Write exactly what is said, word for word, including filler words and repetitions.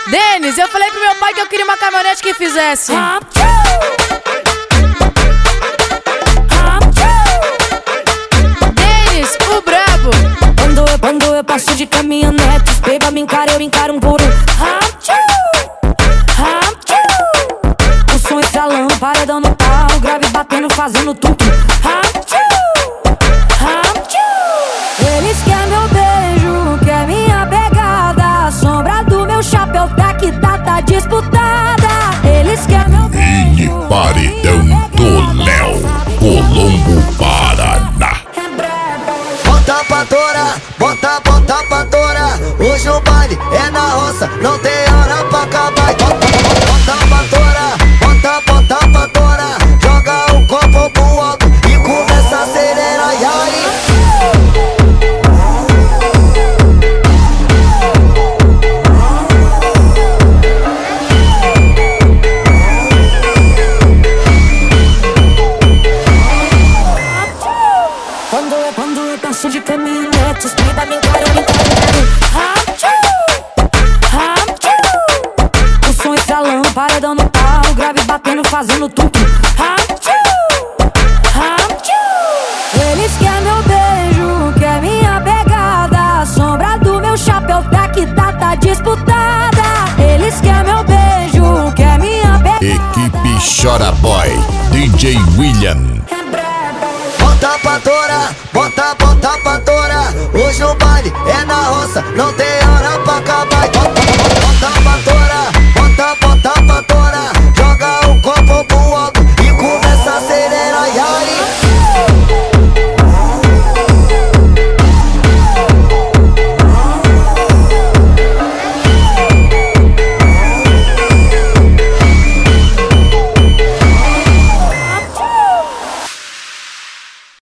Denis, eu falei pro meu pai que eu queria uma caminhonete que fizesse. Denis, o brabo. Quando eu, quando eu passo de caminhonete, os beba me encara, eu encaro um por um. O som estralando, paredão no pau, grave batendo, fazendo tudo. Eles querem meu beijo, quer minha pegada. A sombra do meu chapéu tá que tá, tá disputada. Eles querem meu beijo. Mini paredão do Léo, Colombo, Paraná. Bota pra torar, bota, bota pra torar. Hoje o baile é na roça, não tem hora pra acabar. Bota, bota pra torar, bota, bota pra torar. Joga o copo pro alto e começa a acelerar. E aí? Quando eu, quando eu passo de caminhonete, os beba me encara, eu encaro um. O som estralando, paredão no pau, grave batendo, fazendo tudo. Eles querem meu beijo, quer minha pegada. A sombra do meu chapéu tá que tá, tá disputada. Eles querem meu beijo, quer minha pegada. Equipe Chora Boy, D J William. Bota pra torar, bota, bota pra torar. Hoje o baile é na roça, não tem hora pra acabar.